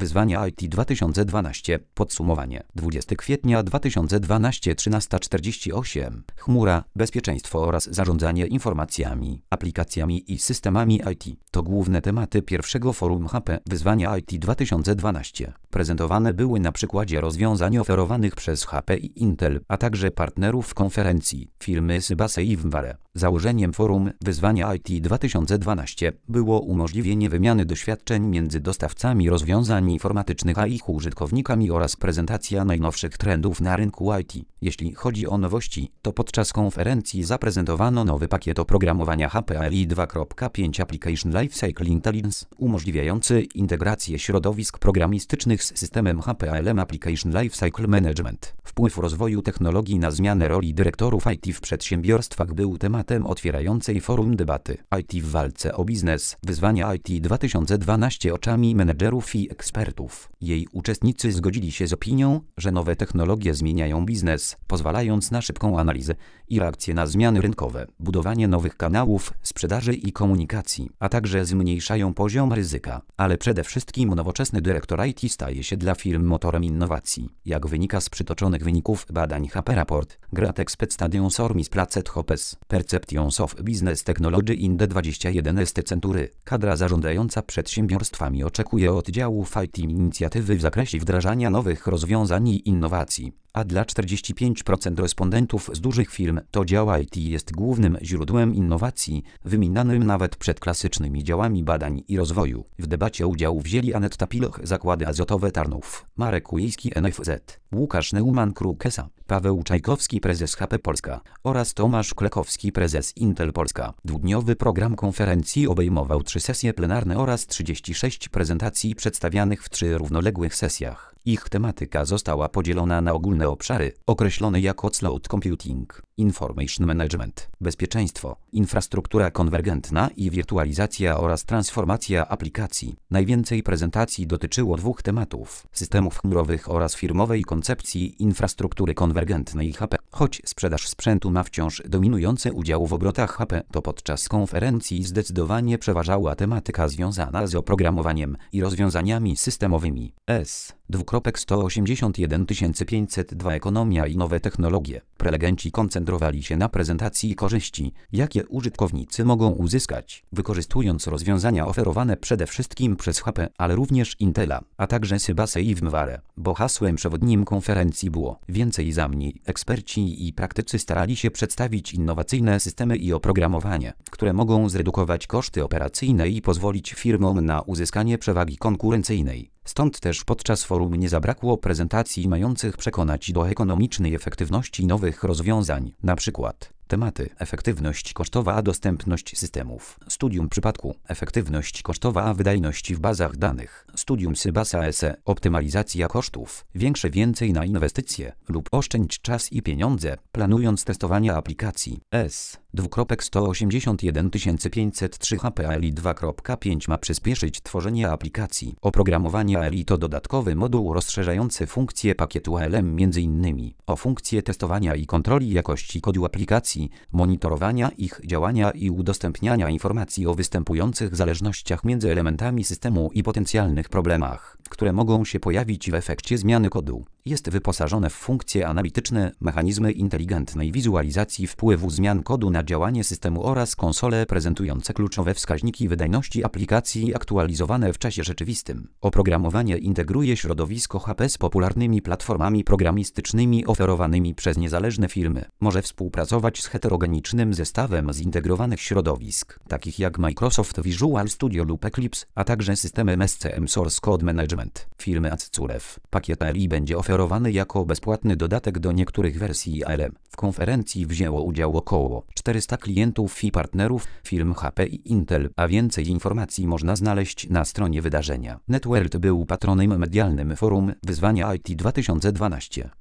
Wyzwania IT 2012. Podsumowanie. 20 kwietnia 2012, 13:48. Chmura, bezpieczeństwo oraz zarządzanie informacjami, aplikacjami i systemami IT. To główne tematy pierwszego forum HP Wyzwania IT 2012. Prezentowane były na przykładzie rozwiązań oferowanych przez HP i Intel, a także partnerów konferencji, firmy Sybase i VMware. Założeniem forum Wyzwania IT 2012 było umożliwienie wymiany doświadczeń między dostawcami rozwiązań informatycznych a ich użytkownikami oraz prezentacja najnowszych trendów na rynku IT. Jeśli chodzi o nowości, to podczas konferencji zaprezentowano nowy pakiet oprogramowania HPLI 2.5 Application Lifecycle Intelligence, umożliwiający integrację środowisk programistycznych z systemem HPLM Application Lifecycle Management. Wpływ rozwoju technologii na zmianę roli dyrektorów IT w przedsiębiorstwach był tematem otwierającej forum debaty. IT w walce o biznes. Wyzwania IT 2012 oczami menedżerów i ekspertów. Jej uczestnicy zgodzili się z opinią, że nowe technologie zmieniają biznes, pozwalając na szybką analizę i reakcję na zmiany rynkowe, budowanie nowych kanałów sprzedaży i komunikacji, a także zmniejszają poziom ryzyka. Ale przede wszystkim nowoczesny dyrektor IT staje się dla firm motorem innowacji. Jak wynika z przytoczonych wyników badań HP Report, Great Expectations or Misplaced Hopes, Perceptions of Business Technology in the 21 st century. Kadra zarządzająca przedsiębiorstwami oczekuje od działów IT inicjatywy w zakresie wdrażania nowych rozwiązań i innowacji. A dla 45% respondentów z dużych firm to dział IT jest głównym źródłem innowacji, wyminanym nawet przed klasycznymi działami badań i rozwoju. W debacie udział wzięli Aneta Piloch, Zakłady Azotowe Tarnów, Marek Ujejski, NFZ, Łukasz Neumann, Kruk S.A., Paweł Czajkowski, prezes HP Polska oraz Tomasz Klekowski, prezes Intel Polska. Dwudniowy program konferencji obejmował 3 sesje plenarne oraz 36 prezentacji przedstawianych w 3 równoległych sesjach. Ich tematyka została podzielona na ogólne obszary, określone jako Cloud Computing, Information Management, bezpieczeństwo, infrastruktura konwergentna i wirtualizacja oraz transformacja aplikacji. Najwięcej prezentacji dotyczyło 2 tematów: systemów chmurowych oraz firmowej koncepcji infrastruktury konwergentnej HP. Choć sprzedaż sprzętu ma wciąż dominujący udział w obrotach HP, to podczas konferencji zdecydowanie przeważała tematyka związana z oprogramowaniem i rozwiązaniami systemowymi. 181 502 Ekonomia i nowe technologie. Prelegenci koncentrowali się na prezentacji korzyści, jakie użytkownicy mogą uzyskać, wykorzystując rozwiązania oferowane przede wszystkim przez HP, ale również Intela, a także Sybase i VMware, bo hasłem przewodnim konferencji było więcej za mniej. Eksperci i praktycy starali się przedstawić innowacyjne systemy i oprogramowanie, które mogą zredukować koszty operacyjne i pozwolić firmom na uzyskanie przewagi konkurencyjnej. Stąd też podczas forum nie zabrakło prezentacji mających przekonać do ekonomicznej efektywności nowych rozwiązań, np. tematy: efektywność kosztowa, dostępność systemów, studium przypadku, efektywność kosztowa, wydajność w bazach danych, studium Sybase ASE, optymalizacja kosztów, więcej na inwestycje lub oszczędź czas i pieniądze, planując testowanie aplikacji. 181 503 HPLI 2.5 ma przyspieszyć tworzenie aplikacji. Oprogramowanie ALI to dodatkowy moduł rozszerzający funkcje pakietu ALM, m.in. o funkcje testowania i kontroli jakości kodu aplikacji, monitorowania ich działania i udostępniania informacji o występujących zależnościach między elementami systemu i potencjalnych problemach, które mogą się pojawić w efekcie zmiany kodu. Jest wyposażone w funkcje analityczne, mechanizmy inteligentnej wizualizacji wpływu zmian kodu na działanie systemu oraz konsole prezentujące kluczowe wskaźniki wydajności aplikacji aktualizowane w czasie rzeczywistym. Oprogramowanie integruje środowisko HP z popularnymi platformami programistycznymi oferowanymi przez niezależne firmy. Może współpracować z heterogenicznym zestawem zintegrowanych środowisk, takich jak Microsoft Visual Studio lub Eclipse, a także systemem SCM Source Code Management firmy Azurev. Pakiet ALI będzie oferowany jako bezpłatny dodatek do niektórych wersji ALM. W konferencji wzięło udział około 400 klientów i partnerów firm HP i Intel, a więcej informacji można znaleźć na stronie wydarzenia. NetWorld był patronem medialnym forum Wyzwania IT 2012.